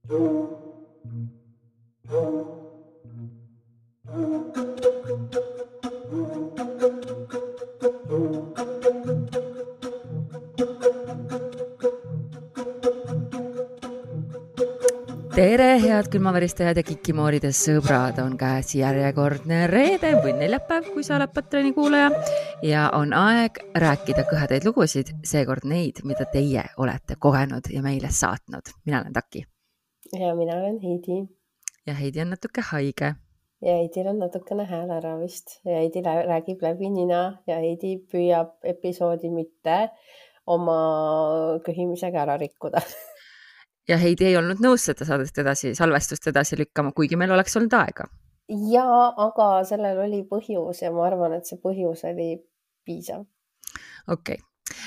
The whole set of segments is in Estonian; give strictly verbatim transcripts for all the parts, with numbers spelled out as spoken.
Tere, head külmaveristajad ja kikimooride sõbrad, on käes järjekordne reede või neljapäev, kui sa oled Patreoni kuulaja, ja on aeg rääkida kõhedaid lugusid, seekord neid, mida teie olete kogenud ja meile saatnud. Mina olen Taki. Ja mina olen Heidi. Ja Heidi on natuke haige. Ja Heidil on natukene hääl ära vist. Ja Heidi räägib läbi nina ja Heidi püüab episoodi mitte oma köhimisega ära rikkuda. Ja Heidi ei olnud nõus seda saadet edasi, salvestust edasi lükkama, kuigi meil oleks olnud aega. Ja, aga sellel oli põhjus ja ma arvan, et see põhjus oli piisav. Okei.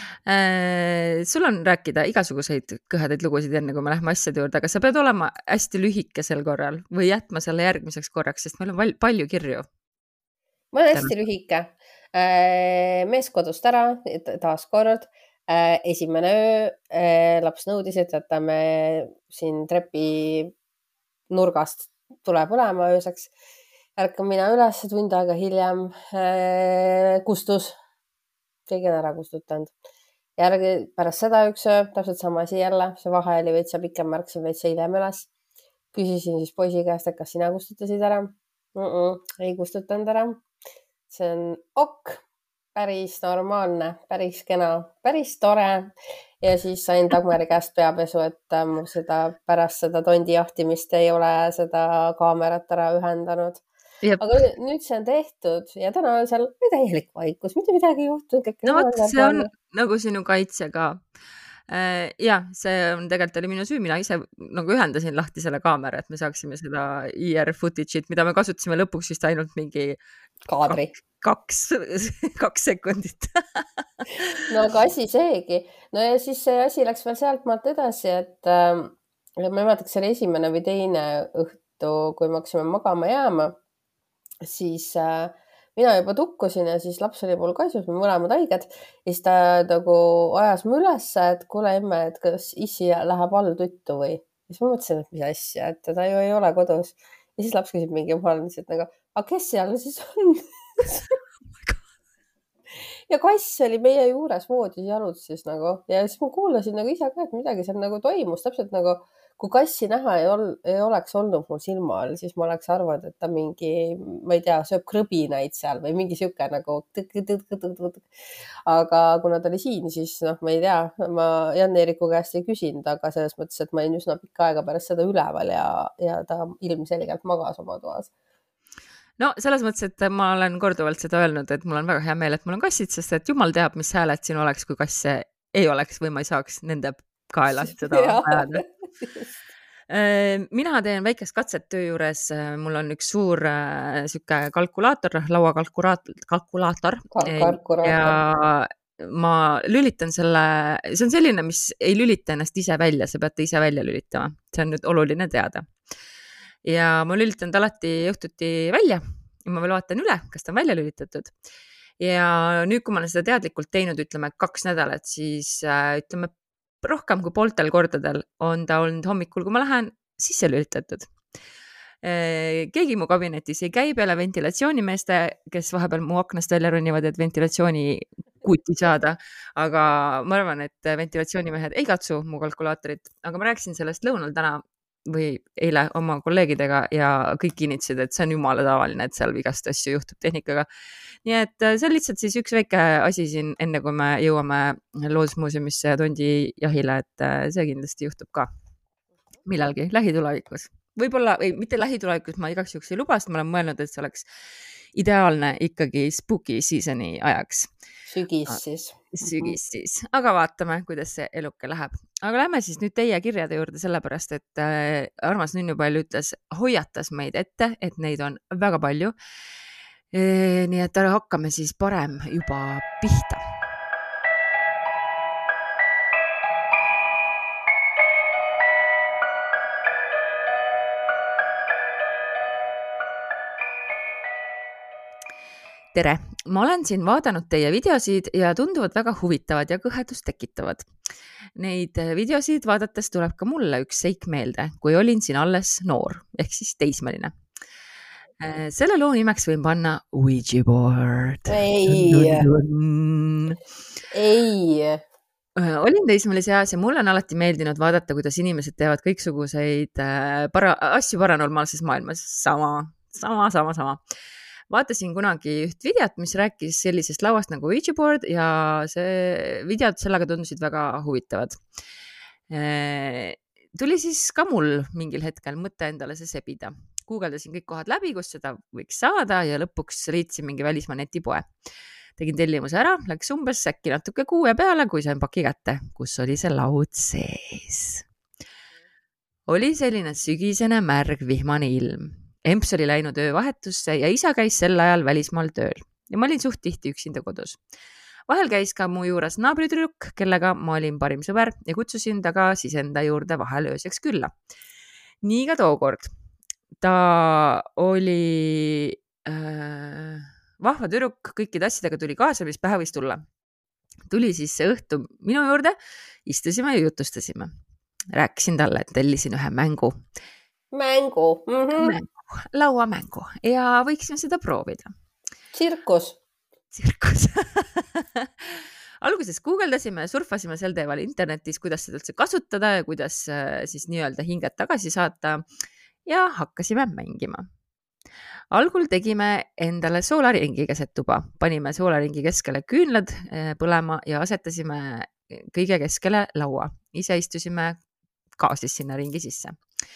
Okay. Sul on rääkida igasuguseid kõhedaid lugusid enne, kui me lähme asjade juurde, aga sa pead olema hästi lühikesel korral või jätma selle järgmiseks korraks, sest meil on palju kirju. Ma olen hästi lühike. Mees kodust ära, taas kord. Esimene öö, laps nõudis, et jätame siin trepi nurgast tule põlema ööseks. Ärkan mina üles tund aega hiljem öö, kustus. Keegi on ära kustutanud. Järgi pärast seda üks öö, täpselt sama asi jälle. See vahe oli veitsa pikem, märksin veitsa hiljem üles. Küsisin siis poisi käest, et kas sina kustutasid ära? Mm-mm, ei kustutanud ära. See on ok. Päris normaalne, päris kena, päris tore. Ja siis sain Dagmari käest peapesu, et mu seda pärast seda tondi jahtimist ei ole seda kaamerat ära ühendanud. Jep. Aga nüüd see on tehtud ja täna on seal täielik vaikus, mitte midagi juhtunud. No võt, see on nagu sinu kaitse ka. Ja, see on tegelikult oli minu süü, mina ise nagu ühendasin lahti selle kaamera, et me saaksime seda I R footage'it, mida me kasutasime lõpuks vist ainult mingi kaadri. Kaks, kaks sekundit. No aga asi seegi. No ja siis see asi läks veel sealt maalt edasi, et äh, ma ei vaataks selle esimene või teine õhtu, kui me hakkasime magama jääma, siis äh, mina juba tukkusin ja siis laps oli mul kaisus, me mõlemad haiged. Ja siis ta nagu ajas mu üles, et kuule emme, et kas issi läheb all tuttu või? Ja siis ma mõtlesin, et mis asja, et ta ju ei ole kodus. Ja siis laps küsib mingi jumal, et nagu, aga kes seal siis on? Ja kass oli meie juures voodis jalutsis nagu ja siis ma kuulasin nagu ise ka, et midagi seal nagu toimus täpselt nagu, kui kassi näha ei, ol, ei oleks olnud mul silma all, siis ma oleks arvanud, et ta mingi, ma ei tea, sööb krõbinaid seal või mingi siuke nagu aga kuna ta oli siin, siis noh, ma ei tea, ma Jan-Eeriku käest ei küsinud, aga selles mõttes, et ma olin üsna pikka aega pärast seda üleval ja, ja ta ilmselgelt magas oma toas. No selles mõttes, et ma olen korduvalt seda öelnud, et mul on väga hea meel, et mul on kassid, sest et jumal teab, mis hääled siin oleks, kui kasse ei oleks või ma ei saaks nende kaelast seda ajada. Mina teen väikest katset töö juures, mul on üks suur süke kalkulaator, lauakalkulaator kalkulaator, ja ma lülitan selle, see on selline, mis ei lülita ennast ise välja, sa peate ise välja lülitama, see on nüüd oluline teada. Ja ma lülitan ta alati õhtuti välja ja ma veel vaatan üle, kas ta on välja lülitatud. Ja nüüd, kui ma olen seda teadlikult teinud, ütleme kaks nädalat, siis ütleme rohkem kui pooltel kordadel on ta olnud hommikul, kui ma lähen sisse lülitatud. Keegi mu kabinetis ei käi peale ventilatsioonimeeste, kes vahepeal mu aknast välja ronivad, et ventilatsiooni kuuti saada, aga ma arvan, et ventilatsioonimehed ei katsu mu kalkulaatorit, aga ma rääkisin sellest lõunal täna või eile oma kolleegidega ja kõik kinnitasid, et see on jumala tavaline, et seal vigast asju juhtub tehnikaga. Nii et see on lihtsalt siis üks väike asi siin, enne kui me jõuame loodusmuuseumisse ja tondi jahile, et see kindlasti juhtub ka millalgi lähitulevikus. Võib-olla, või mitte lähitulevikus, ma igaks juhuks ei luba, sest ma olen mõelnud, et see oleks ideaalne ikkagi spooky seasoni ajaks. Sügis siis. Sügis siis. Aga vaatame, kuidas see eluke läheb. Aga lähme siis nüüd teie kirjade juurde, sellepärast, et armas Nunnupall ütles, hoiatas meid ette, et neid on väga palju. Nii et hakkame siis parem juba pihta. Tere, ma olen siin vaadanud teie videosid ja tunduvad väga huvitavad ja kõhedust tekitavad. neid videosid vaadates tuleb ka mulle üks seik meelde, kui olin siin alles noor, ehk siis teismeline. Selle loo nimeks võin panna Ouija board. Ei. Ei. Olin teismelise eas ja mulle on alati meeldinud vaadata, kuidas inimesed teevad kõiksuguseid para, asju paranormaalses maailmas. Sama, sama, sama, sama. Vaatasin kunagi üht videot, mis rääkis sellisest lauast nagu Ouija board ja see videod sellega tundusid väga huvitavad. Tuli siis ka mul mingil hetkel mõte endale see sebida. Guugeldasin kõik kohad läbi, kus seda võiks saada ja lõpuks leidsin mingi välismaa netipoe. Tegin tellimuse ära, läks umbes äkki natuke kuue peale, kui sain paki kätte, kus oli see laud sees. Oli selline sügisene märg vihmane ilm. Emps oli läinud öövahetusse ja isa käis sel ajal välismaal tööl ja ma olin suht tihti üksinda kodus. Vahel käis ka mu juures naabritüdruk, kellega ma olin parim sõber ja kutsusin ta ka siis enda juurde vahel ööseks külla. Nii ka tookord. Ta oli äh, vahva tüdruk, kõikide asjadega tuli kaasa, mis pähe võis tulla. Tuli siis see õhtu minu juurde, istusime ja jutustasime. Rääkisin talle, et tellisin ühe mängu. Mängu. Mm-hmm. Mängu, lauamängu ja võiksime seda proovida. Tsirkus. Tsirkus. Alguses guugeldasime ja surfasime sel teeval internetis, kuidas seda üldse kasutada ja kuidas siis nii-öelda hinged tagasi saata. Ja hakkasime mängima. Algul tegime endale soolaringi keset tuba. Panime soolaringi keskele küünlad põlema ja asetasime kõige keskele laua. Ise istusime ka siis sinna ringi sisse.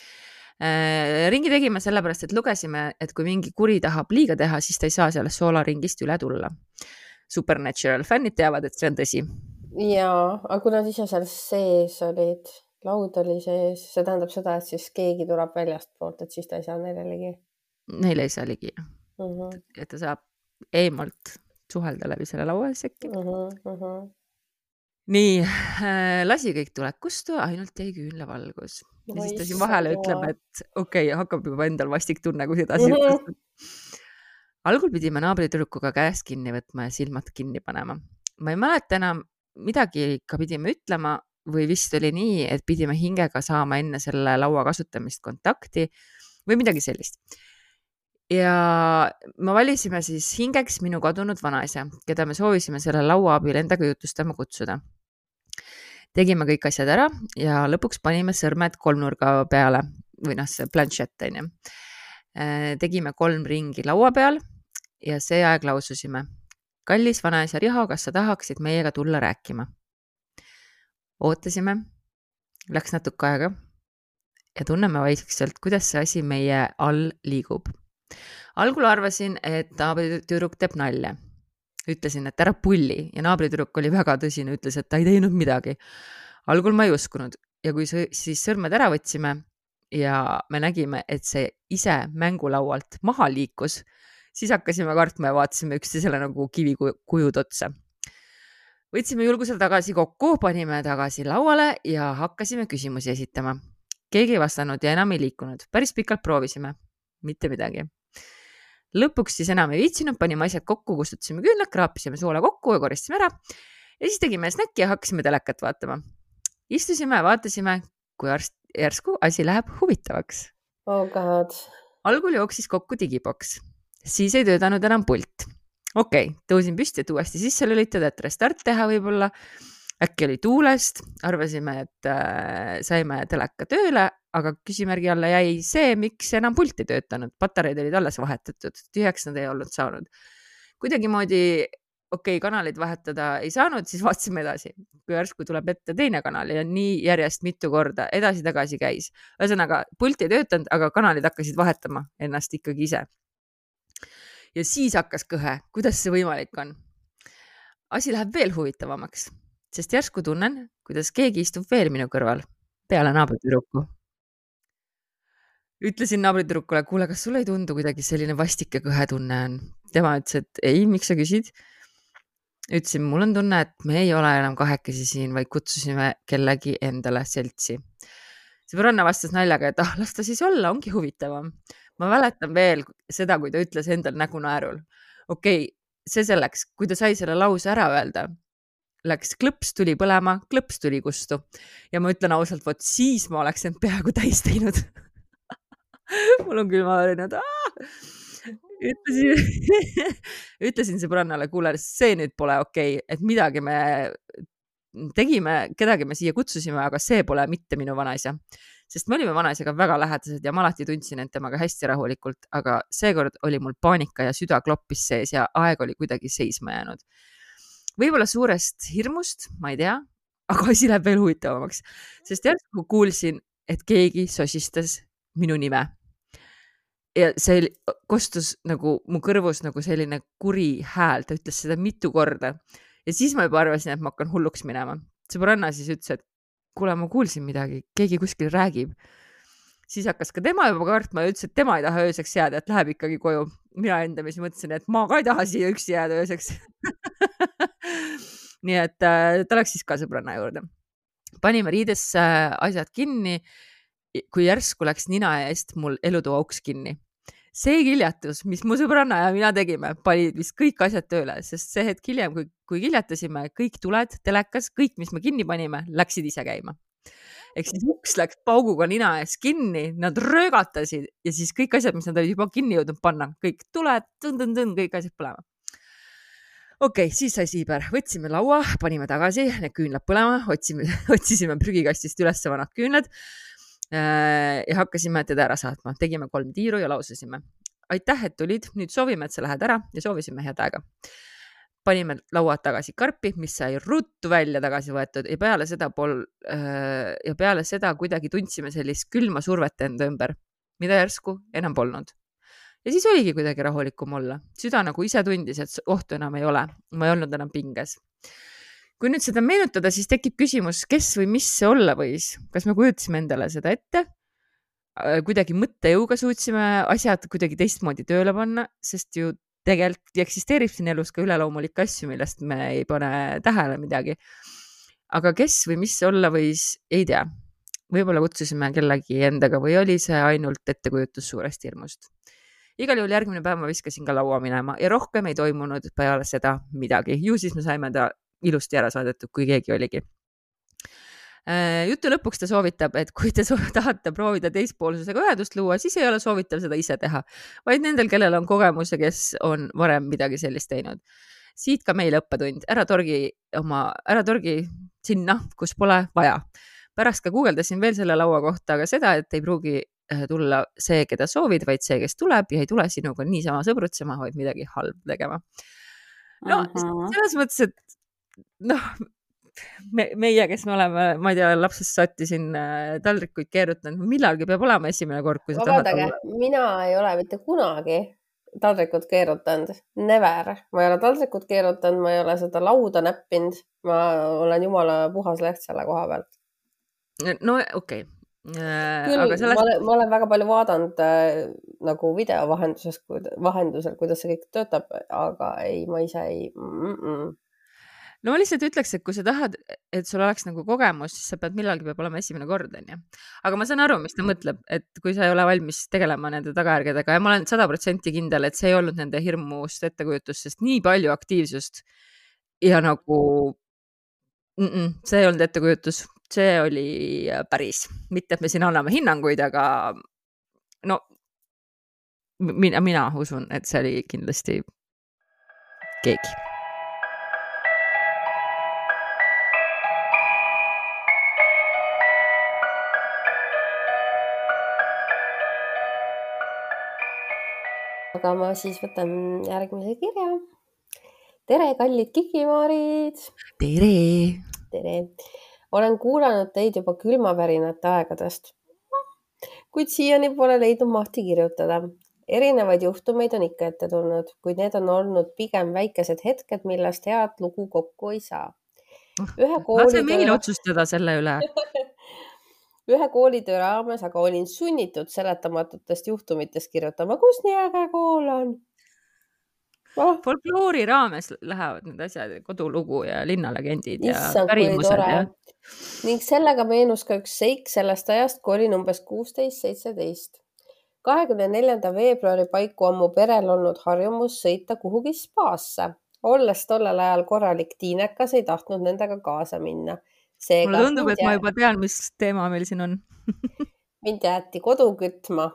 Ringi tegime sellepärast, et lugesime, et kui mingi kuri tahab liiga teha, siis ta ei saa sellest soolaringist üle tulla. Supernatural fännid teavad, et see on tõsi. Jaa, aga kui nad ise seal sees olid... Laud oli sees, see tähendab seda, et siis keegi tuleb väljast poolt, et siis ta ei saa neile ligi. Neile ei saa ligi. Uh-huh. Et ta saab eemalt suhelda läbi selle laua sekki. Uh-huh, uh-huh. Nii, äh, lasi kõik tuleb kustu, ainult jäi küünla valgus. Ja siis ta siin vahele ütleb, et okei, okay, hakkab juba endal vastik tunne, kui seda uh-huh. Siutastud. Algul pidime naabritüdrukuga käest kinni võtma ja silmad kinni panema. Ma ei mäleta enam, midagi ikka pidime ütlema, või vist oli nii, et pidime hingega saama enne selle laua kasutamist kontakti või midagi sellist. Ja me valisime siis hingeks minu kadunud vanaisa, keda me soovisime selle laua abil endaga jutustama kutsuda. Tegime kõik asjad ära ja lõpuks panime sõrmed kolmnurga peale või noh, see planšett on ju. Tegime kolm ringi laua peal ja see aeg laususime. Kallis vanaisa Riho, kas sa tahaksid meiega tulla rääkima? Ootasime, läks natuke aega ja tunneme vaikselt, kuidas see asi meie all liigub. Algul arvasin, et naabritüdruk teeb nalja. Ütlesin, et ära pulli ja naabritüdruk oli väga tõsine, ütles, et ta ei teinud midagi. Algul ma ei uskunud ja kui siis sõrmed ära võtsime ja me nägime, et see ise mängulaualt maha liikus, siis hakkasime kartma ja vaatasime üksteisele nagu kivikujud otsa. Võtsime julgusel tagasi kokku, panime tagasi lauale ja hakkasime küsimusi esitama. Keegi ei vastanud ja enam ei liikunud. Päris pikalt proovisime. Mitte midagi. Lõpuks siis enam ei viitsinud, panime asjad kokku, kustutasime küünlad, kraapisime soola kokku ja koristasime ära. Ja siis tegime snäkki ja hakkasime telekat vaatama. Istusime ja vaatasime, kui arst, järsku asi läheb huvitavaks. Oh God. Algul jooksis kokku digiboks. Siis ei töötanud enam pult. Okei, okay, tõusin püsti, et uuesti sisse lülitada, et restart teha võib-olla. Äkki oli tuulest, arvasime, et äh, saime teleka tööle, aga küsimärgi alla jäi see, miks enam pult ei töötanud. Patareid olid alles vahetatud, tühjaks nad ei olnud saanud. Kuidagi moodi, okei, okay, kanalid vahetada ei saanud, siis vaatasime edasi. Kui järsku tuleb ette teine kanal ja nii järjest mitu korda edasi-tagasi käis. Ühesõnaga, pult ei töötanud, aga kanalid hakkasid vahetama ennast ikkagi ise. Ja siis hakkas kõhe, kuidas see võimalik on. Asi läheb veel huvitavamaks, sest järsku tunnen, kuidas keegi istub veel minu kõrval, peale naabritüdruku. Ütlesin naabritüdrukule, kuule, kas sulle ei tundu kuidagi selline vastik ja kõhe tunne on? Tema ütles, et ei, miks sa küsid? Ütlesin, mul on tunne, et me ei ole enam kahekesi siin, vaid kutsusime kellegi endale seltsi. Sõbranna vastas naljaga, et ah, las ta siis olla, ongi huvitavam. Ma mäletan veel seda, kui ta ütles endal nägu naerul. Okei, okay, see selleks, kui ta sai selle lause ära öelda, läks klõps, tuli põlema, klõps tuli kustu. Ja ma ütlen ausalt, vot siis ma oleks end peaaegu täis teinud. Mul on küll ma olin, ütlesin, ütlesin sõbrannale, kuule, see nüüd pole okei, et midagi me tegime, kedagi me siia kutsusime, aga see pole mitte minu vanaisa. Sest me olime vanaisaga väga lähedased ja ma alati tundsin end temaga hästi rahulikult, aga seekord oli mul paanika ja süda kloppis sees ja aeg oli kuidagi seisma jäänud. Võib-olla suurest hirmust, ma ei tea, aga asi läheb veel huvitavamaks, sest järsku kuulsin, et keegi sosistas minu nime. Ja see kostus nagu mu kõrvus nagu selline kuri hääl, ta ütles seda mitu korda. Ja siis ma juba arvasin, et ma hakkan hulluks minema. Sõbranna siis ütles, et kuule, ma kuulsin midagi, keegi kuskil räägib. Siis hakkas ka tema juba kartma ja ütles, et tema ei taha ööseks jääda, et läheb ikkagi koju. Mina endamis mõtlesin, et ma ka ei taha siia üksi jääda ööseks. Nii et ta läks siis ka sõbranna juurde. Panime riidesse asjad kinni, kui järsku läks nina eest mul elutoa uks kinni. See kiljatus, mis mu sõbranna ja mina tegime, panid vist kõik asjad tööle, sest see hetk hiljem, kui, kui kiljatasime, kõik tuled, telekas, kõik, mis me kinni panime, läksid ise käima. Ehk siis uks läks pauguga nina ees kinni, nad röögatasid ja siis kõik asjad, mis nad olid juba kinni jõudnud panna, kõik tuled, tõn-tõn-tõn, kõik asjad põlema. Okei, okay, siis sai Siiber, võtsime laua, panime tagasi, need küünlad põlema, otsime, otsisime prügikastist üles vanad küünlad ja hakkasime teda ära saatma. Tegime kolm tiiru ja lausasime. Aitäh, et tulid. Nüüd soovime, et sa lähed ära ja soovisime head aega. Panime lauad tagasi karpi, mis sai ruttu välja tagasi võetud ja peale seda, pol, ja peale seda kuidagi tundsime sellist külma survet enda ümber, mida järsku enam polnud. Ja siis oligi kuidagi rahulikum olla. Süda nagu ise tundis, et ohtu enam ei ole. Ma ei olnud enam pinges. Kui nüüd seda meenutada, siis tekib küsimus, kes või mis see olla võis. Kas me kujutasime endale seda ette? Kuidagi mõttejõuga suutsime asjad kuidagi teistmoodi tööle panna, sest ju tegelikult eksisteerib siin elus ka üleloomulik asju, millest me ei pane tähele midagi. Aga kes või mis see olla võis, ei tea. Võib-olla kutsusime kellegi endaga või oli see ainult ettekujutus suurest hirmust. Igal juhul järgmine päev ma viskasin ka laua minema ja rohkem ei toimunud peale seda midagi. Ju siis me saime ta ilusti ära saadetud, kui keegi oligi. Jutu lõpuks ta soovitab, et kui te tahate proovida teispoolsusega ühendust luua, siis ei ole soovitav seda ise teha, vaid nendel, kellel on kogemus ja kes on varem midagi sellist teinud. Siit ka meile õppetund. Ära torgi, oma, ära torgi sinna, kus pole vaja. Pärast ka guugeldasin veel selle laua kohta, aga seda, et ei pruugi tulla see, keda soovid, vaid see, kes tuleb ja ei tule sinuga niisama sõbrutsema, vaid midagi halb tegema. No, uh-huh. Selles mõttes, et noh, me, meie, kes me oleme, ma ei tea, lapsest saati siin taldrikuid keerutanud, millalgi peab olema esimene kord, kui sa Vabandage, tahad olla. Mina ei ole mitte kunagi taldrikut keerutanud, never. Ma ei ole taldrikut keerutanud, ma ei ole seda lauda näppinud, ma olen jumala puhas leht selle koha pealt. No okei. Okay. Küll, aga sellest... ma, olen, ma olen väga palju vaadanud äh, nagu video vahenduses, vahendusel, kuidas see kõik töötab, aga ei, ma ise ei... Mm-mm. No ma lihtsalt ütleks, et kui sa tahad, et sul oleks nagu kogemus, siis sa pead millalgi peab olema esimene kord, on ju. Aga ma saan aru, mis ta mõtleb, et kui sa ei ole valmis tegelema nende tagajärgedega ja ma olen sada protsenti kindel, et see ei olnud nende hirmust ettekujutust, sest nii palju aktiivsust ja nagu mm-mm, see ei olnud ettekujutus, see oli päris. Mitte, et me siin anname hinnanguid, aga no mina, mina usun, et see oli kindlasti keegi. Aga ma siis võtan järgmise kirja. Tere, kallid kikimaarid! Tere! Tere! Olen kuulanud teid juba külmavärinate aegadest, kuid siiani pole leidnud mahti kirjutada. Erinevaid juhtumeid on ikka ette tulnud, kuid need on olnud pigem väikesed hetked, millest head lugu kokku ei saa. Ühe koolitöö... Lase meil otsustada selle üle. Ühe koolitöö raames aga olin sunnitud seletamatutest juhtumitest kirjutama, kus nii äge kool on. Oh. Folkloori raames lähevad need asjad, kodulugu ja linnalegendid ja Issand, pärimused. Ja... Ning sellega meenus ka üks seik sellest ajast, kui olin umbes kuusteist seitseteist. kahekümne neljanda veebruari paiku on mu perel olnud harjumus sõita kuhugi spaasse. olles tollel ajal korralik tiinekas, ei tahtnud nendega kaasa minna. Seega, mulle tundub, et jää... ma juba tean, mis teema meil siin on. mind jäeti kodu kütma.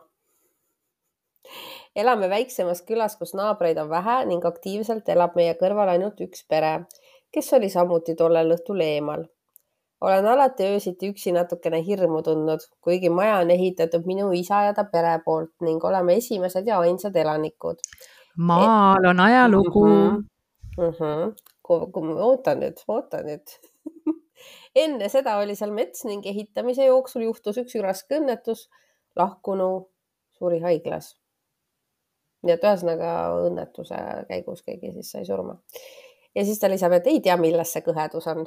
Elame väiksemas külas, kus naabreid on vähe ning aktiivselt elab meie kõrval ainult üks pere, kes oli samuti tollel õhtul eemal. Olen alati öösiti üksi natukene hirmu tundnud, kuigi maja on ehitatud minu isa ja ta pere poolt ning oleme esimesed ja ainsad elanikud. Maal on ajalugu. Mm -hmm. Oota nüüd, oota nüüd. Enne seda oli seal mets ning ehitamise jooksul juhtus üks raske õnnetus. Lahkunu suri haiglas. Nii et ühesõnaga õnnetuse käigus keegi siis sai surma. Ja siis ta lisab, et ei tea, milles see kõhedus on.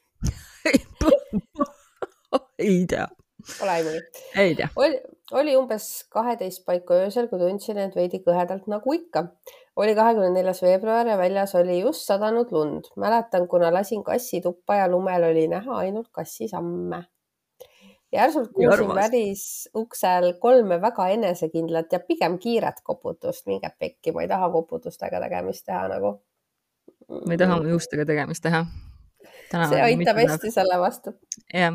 ei tea. Ole aimugi. Ei tea. Oli, oli umbes kaheteist paiku öösel, kui tundsin, et veidi kõhedalt nagu ikka. Oli kahekümne neljas veebruar ja väljas oli just sadanud lund. Mäletan, kuna lasin kassi tuppa ja lumel oli näha ainult kassi samme. Järsult kuulsin väris uksel kolme väga enesekindlat ja pigem kiiret koputust. Minge pekki, ma ei taha koputustega tegemist teha nagu. Ma ei taha mu juustega tegemist teha. Täna see aitab hästi selle vastu. jah.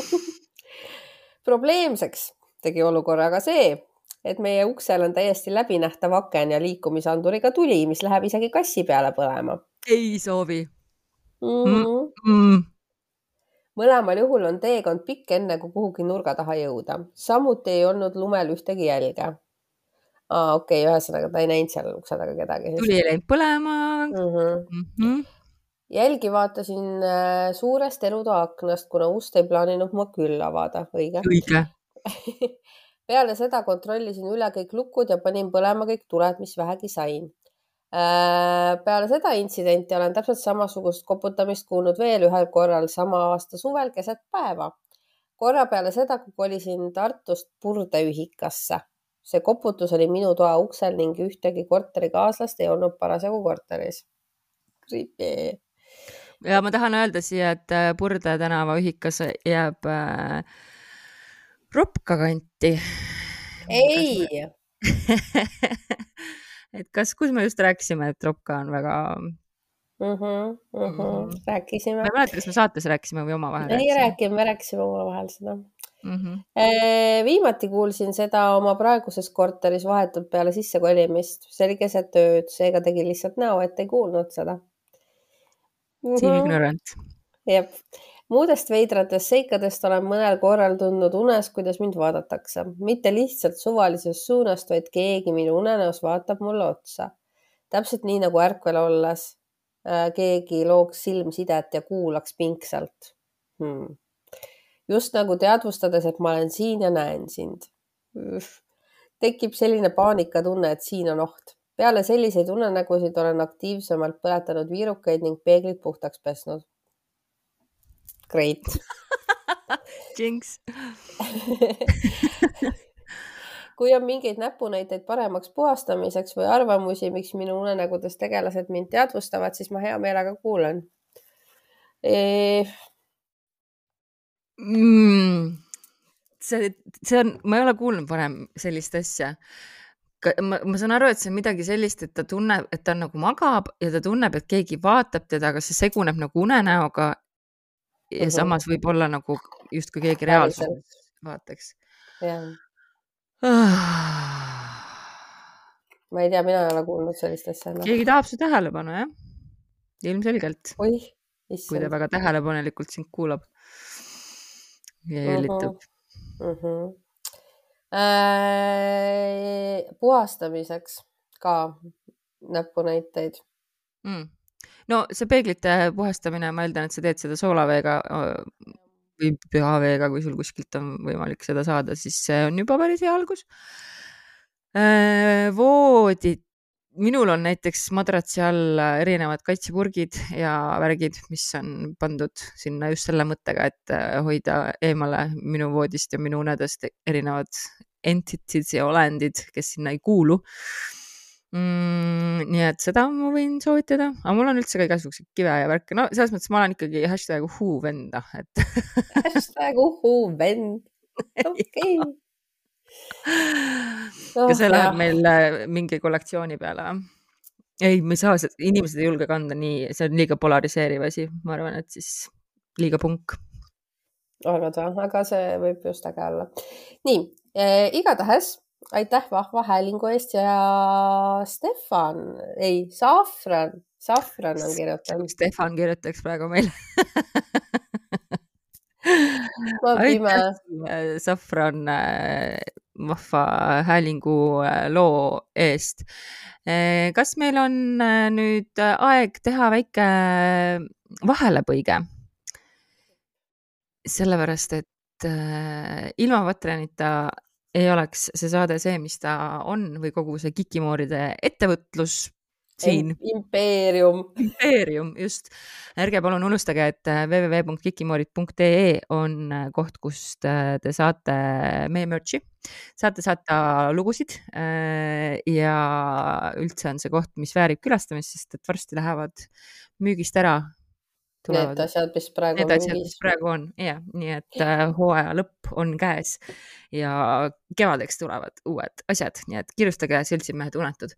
Probleemseks tegi olukorraga see, et meie uksel on täiesti läbinähtav aken ja liikumisanduriga tuli, mis läheb isegi kassi peale põlema. Ei soovi. Mm-hmm. Mm-mm. Mõlemal juhul on teekond pikk enne, kui kuhugi nurga taha jõuda. Samuti ei olnud lumel ühtegi jälge. Aa, okei, okay, ühesõnaga ta ei näinud seal ukse taga kedagi. Tuli ei läinud põlema. Mm-hmm. Mm-hmm. Jälgi vaatasin suurest elutoa aknast, kuna ust ei plaaninud ma küll avada. Õige. Õige. Peale seda kontrollisin üle kõik lukud ja panin põlema kõik tuled, mis vähegi sain. Peale seda intsidenti olen täpselt samasugust koputamist kuulnud veel ühel korral sama aasta suvel keset päeva. Korra peale seda, kui kolisin Tartust Purdeühikasse. See koputus oli minu toa uksel ning ühtegi korteri kaaslast ei olnud parasjagu korteris. Creepy. Ja ma tahan öelda siia, et Purde tänava ühikas jääb äh, Ropka kanti. Ei! et kas, kus me just rääkisime, et Ropka on väga... Mm-hmm, mm-hmm. Rääkisime. Ma ei mäleta, kas me saates rääkisime või oma vahel rääkisime? Ei rääkime, me rääkisime oma vahel seda. Mm-hmm. Viimati kuulsin seda oma praeguses korteris vahetult peale sisse kolimist. See oli keset ööd, seega tegi lihtsalt näo, et ei kuulnud seda. Mm-hmm. Team ignorant. Jep. Muudest veidratest seikadest olen mõnel korral tundnud unes, kuidas mind vaadatakse. Mitte lihtsalt suvalisest suunast, vaid keegi minu unenäos vaatab mulle otsa. Täpselt nii nagu ärkvel olles keegi looks silmsidet ja kuulaks pingsalt. Hmm. Just nagu teadvustades, et ma olen siin ja näen sind. Tekib selline paanikatunne, et siin on oht. Peale selliseid unenägusid olen aktiivsemalt põletanud viirukeid ning peeglid puhtaks pesnud. Great. Jinx. Kui on mingeid näpunäiteid paremaks puhastamiseks või arvamusi, miks minu unenägudes tegelased mind teadvustavad, siis ma hea meelega kuulen. E... Mm. See, see on, ma ei ole kuulnud varem sellist asja. Ma, ma saan aru, et see on midagi sellist, et ta tunneb, et ta nagu magab ja ta tunneb, et keegi vaatab teda, aga see seguneb nagu unenäoga ja uh-huh. samas võib olla nagu just kui keegi reaalselt vaataks. Jah. Ma ei tea, mina ei ole kuulnud sellist asja. Keegi tahab su tähelepanu, jah? Ilmselgelt. Oih, issand. Kui ta väga tähelepanelikult sind kuulab ja jällitab. Uh-huh. Uh-huh. Äh, puhastamiseks ka näpunäiteid. Mm. No see peeglite puhastamine, ma eeldan, et sa teed seda soolaveega või pühaveega, kui sul kuskilt on võimalik seda saada, siis see on juba päris hea algus. Äh, voodid. Minul on näiteks madratsi all erinevad kaitsepurgid ja värgid, mis on pandud sinna just selle mõttega, et hoida eemale minu voodist ja minu unedest erinevad entities ja olendid, kes sinna ei kuulu. Mm, nii et seda ma võin soovitada, aga mul on üldse ka igasugused kive ja värk. No selles mõttes ma olen ikkagi hashtag uhuu venda. Et... hashtag uhuu vend. Okei. Okay. Ja see läheb meil mingi kollektsiooni peale. ei, me ei saa, inimesed ei julge kanda nii, see on liiga polariseeriv asi, ma arvan, et siis liiga punk. Aga ta, aga see võib just äge olla. Nii, eh, igatahes aitäh vahva häälingu eest ja Stefan, ei, Safran, Safran on kirjutanud. Stefan kirjutaks praegu meile. aitäh, Safran vahva häälingu loo eest. Kas meil on nüüd aeg teha väike vahelepõige? Sellepärast, et ilma Patreonita ei oleks see saade see, mis ta on, või kogu see Kikimooride ettevõtlus siin. Impeerium. Impeerium, just. Ärge palun unustage, et w w w punkt kikimoorid punkt e e on koht, kust te saate meie merch'i, saate saata lugusid ja üldse on see koht, mis väärib külastamist, sest et varsti lähevad müügist ära. Need asjad, mis praegu Need asjad, mis praegu on, jah, nii et hooaja lõpp on käes ja kevadeks tulevad uued asjad, nii et kirjustage Seltsimehed unetud.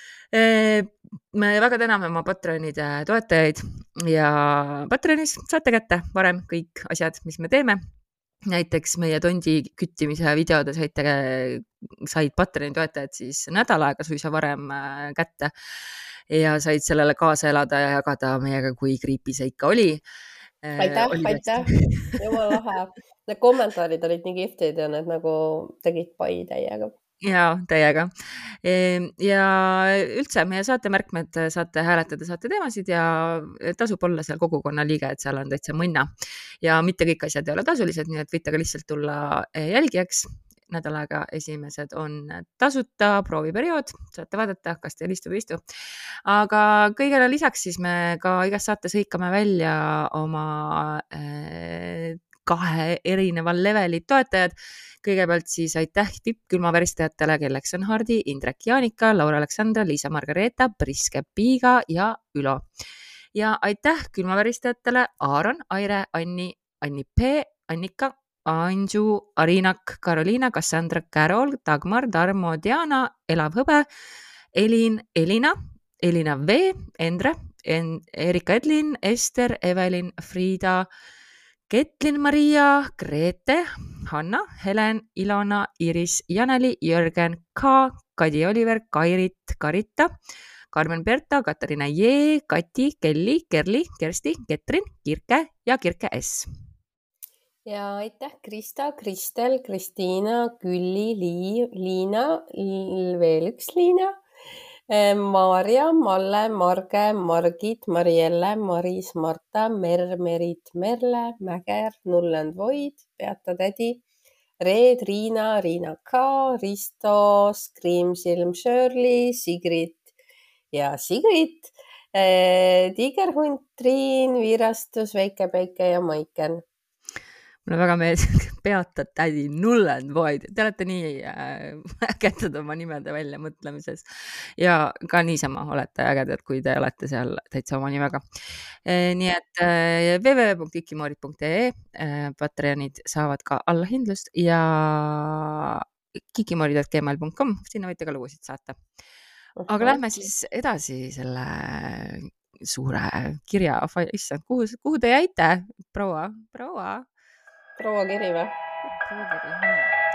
Me väga täname oma Patreonide toetajaid ja Patreonis saate kätte varem kõik asjad, mis me teeme. Näiteks meie tondi küttimise videode saite, said Patreoni toetajad siis nädal aega suisa varem kätte ja said sellele kaasa elada ja jagada meiega, kui creepy see ikka oli. Aitäh, oli aitäh, jumal lahe. Need kommentaarid olid nii giftid ja need nagu tegid pai täiega. Ja täiega. Ja üldse meie saatemärkmed saate hääletada, saate teemasid ja tasub olla seal kogukonna liige, et seal on täitsa mõnna. Ja mitte kõik asjad ei ole tasulised, nii et võite ka lihtsalt tulla jälgijaks. Nädalaga esimesed on tasuta prooviperiood, saate vaadata, kas teil istub või istu. Aga kõigele lisaks siis me ka igas saates hõikame välja oma äh, kahe erineval levelid toetajad. Kõigepealt siis aitäh tippkülmaväristajatele, kelleks on Hardi, Indrek Jaanika, Laura Aleksandra, Liisa Margareeta, Priske Piiga ja Ülo. Ja aitäh külmaväristajatele Aaron, Aire, Anni, Anni P, Annika, Anju, Arinak, Karoliina, Kassandra, Carol, Dagmar, Tarmo, Diana, Elav Hõbe, Elin, Elina, Elina V, Endre, Erika Edlin, Ester, Evelin, Friida, Ketlin, Maria, Grete, Hanna, Helen, Ilona, Iris, Janeli, Jörgen, K, Kadi Oliver, Kairit, Karita, Karmen Berta, Katariina J, Kati, Kelli, Kerli, Kersti, Ketrin, Kirke ja Kirke S. Ja aitäh Krista, Kristel, Kristiina, Külli, Lii, Liina, veel üks Liina, Maarja, Malle, Marge, Margit, Marielle, Maris, Marta, Mer, Merit, Merle, Mäger, Nullend Void, Beata Tädi, Reed, Riina, Riina K, Risto, Screamsilm, Shirley, Sigrid ja Sigrid, Tiigerhunt, Triin, Virastus, Veike, Peike ja Maiken. Mulle väga meeldib Beata Tädi, Nullend Void. Te olete nii ägedad oma nimede välja mõtlemises ja ka niisama olete ägedad, kui te olete seal täitsa oma nimega. Nii et w w w punkt kikimoorid punkt e e Patreonid saavad ka allahindlust ja kikimoorid punkt gmail punkt com, sinna võite ka lugusid saata. Aga lähme siis edasi selle suure kirja. Issand, kuhu, kuhu te jäite? Proua, proua. Proua kiri või? Proua kiri, nii.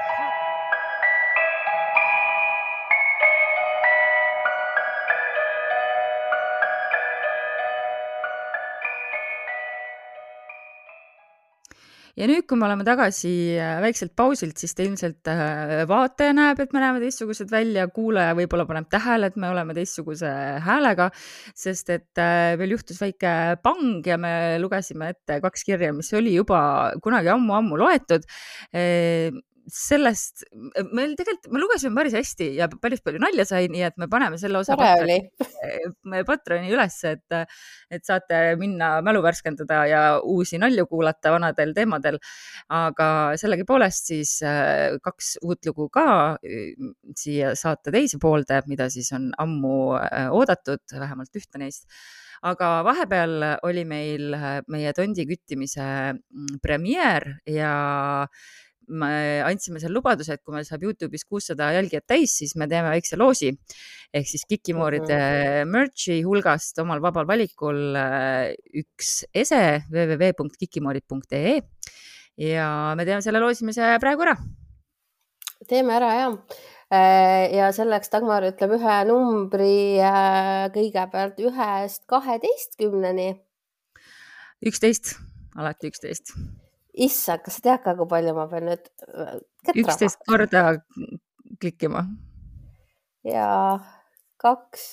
Ja nüüd, kui me oleme tagasi väikselt pausilt, siis te ilmselt vaataja näeb, et me näeme teistsugused välja, kuulaja võib-olla paneb tähele, et me oleme teistsuguse häälega, sest et meil juhtus väike pang ja me lugesime ette kaks kirja, mis oli juba kunagi ammu-ammu loetud. Sellest, meil tegelikult, me lugesime päris hästi ja päris palju nalja sai, nii et me paneme selle osa Patroni, Patroni üles, et, et saate minna mälu värskendada ja uusi nalju kuulata vanadel teemadel. Aga sellegi poolest siis kaks uut lugu ka siia saate teise poolde, mida siis on ammu oodatud, vähemalt ühte neist. Aga vahepeal oli meil meie tondi küttimise premiere ja me andsime seal lubaduse, et kui meil saab YouTube'is kuussada jälgijat täis, siis me teeme väikse loosi ehk siis Kikimooride mm-hmm. merch'i hulgast omal vabal valikul üks ese w w w punkt kikimoorid punkt e e ja me teeme selle loosimise praegu ära. Teeme ära, jah. Ja selleks Dagmar ütleb ühe numbri kõigepealt ühest kaheteistkümneni. üksteist, alati üksteist. Issa, kas sa tead ka, kui palju ma pean nüüd ketrama? üksteist korda klikkima. Ja kaks,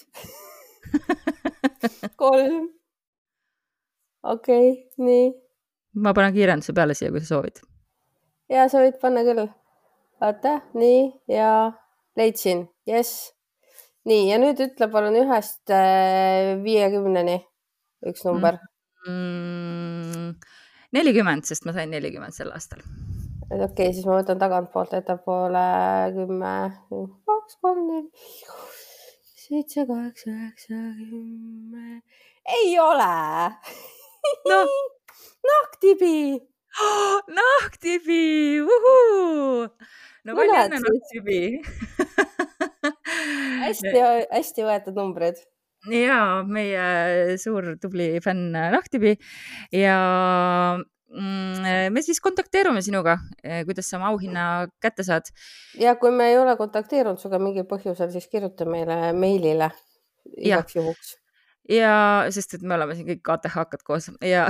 kolm. Okei, okay, nii. Ma panen kiirenduse peale siia, kui sa soovid. Ja sa võid panna küll. Vaata, nii ja leidsin. Yes. Nii, ja nüüd ütle palun ühest viiekümneni üks number. Mm, nelikümmend, sest ma sain nelikümmend sel aastal. Okei, okay, siis ma võtan tagant poolt ettepoole kümme, kaks, kolm, neli, seitse, kaheksa, üheksa, kümme. Ei ole! No. Nahktibi! Oh, Nahktibi! Uhuu! No palju õnne, Nahktibi! hästi, hästi võetud numbrid. Ja, meie suur tubli fänn Nahktibi ja me siis kontakteerume sinuga, kuidas sa oma auhinna kätte saad. Ja kui me ei ole kontakteerunud suga mingi põhjusel, siis kirjuta meile meilile igaks juhuks. Ja, sest et me oleme siin kõik A T H-kad koos ja,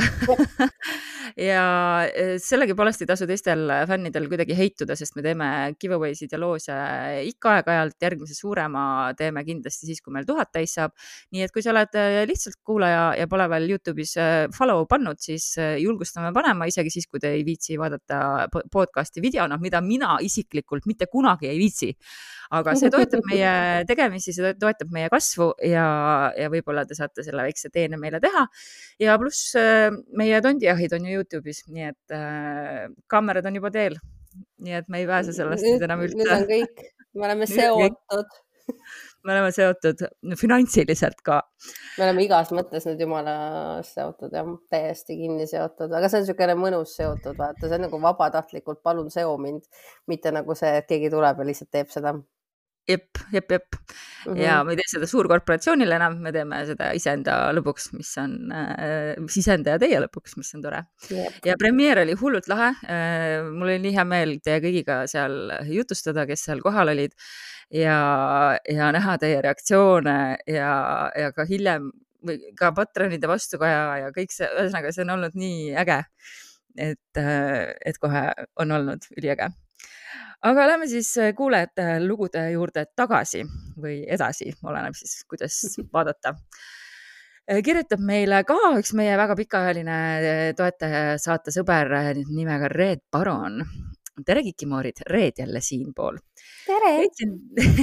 ja sellegi poolest ei tasu teistel fännidel kuidagi heituda, sest me teeme giveaway'sid ja loose ikka aeg-ajalt, järgmise suurema teeme kindlasti siis, kui meil tuhat täis saab. Nii et kui sa oled lihtsalt kuulaja ja pole veel YouTube'is follow pannud, siis julgustame panema isegi siis, kui te ei viitsi vaadata podcasti videona, mida mina isiklikult mitte kunagi ei viitsi. Aga see toetab meie tegemisi, see toetab meie kasvu ja, ja võib-olla te saate selle väikse teene meile teha. Ja pluss meie tondijahid on ju YouTube'is, nii et äh, kaamerad on juba teel. Nii et me ei pääse sellest nüüd enam üldse. Nüüd on kõik, me oleme seotud. Me oleme seotud finantsiliselt ka. Me oleme igas mõttes nüüd jumala seotud ja täiesti kinni seotud, aga see on niisugune mõnus seotud, vaata, see on nagu vabatahtlikult, palun seo mind, mitte nagu see, et keegi tuleb ja lihtsalt teeb seda. Jep, jep, jep. Mm-hmm. Ja me ei tee seda suurkorporatsioonile enam, me teeme seda iseenda lõpuks, mis on äh, iseenda ja teie lõpuks, mis on tore. Yep. Ja premiere oli hullult lahe. Äh, mul oli nii hea meel teie kõigiga seal jutustada, kes seal kohal olid ja, ja näha teie reaktsioone ja, ja ka hiljem või ka patronide vastukaja ja kõik see, ühesõnaga see on olnud nii äge, et, et kohe on olnud üliäge. Aga lähme siis kuulajate lugude juurde tagasi või edasi, oleneb siis, kuidas vaadata. Kirjutab meile ka üks meie väga pikaajaline toetaja saate sõber nimega Reet Baron. Tere, Kikimoorid, Reet jälle siinpool. Tere! Leidsin,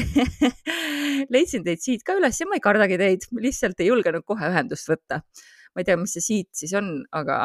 leidsin teid siit ka üles ja ma ei kardagi teid, lihtsalt ei julgenud kohe ühendust võtta. Ma ei tea, mis see siit siis on, aga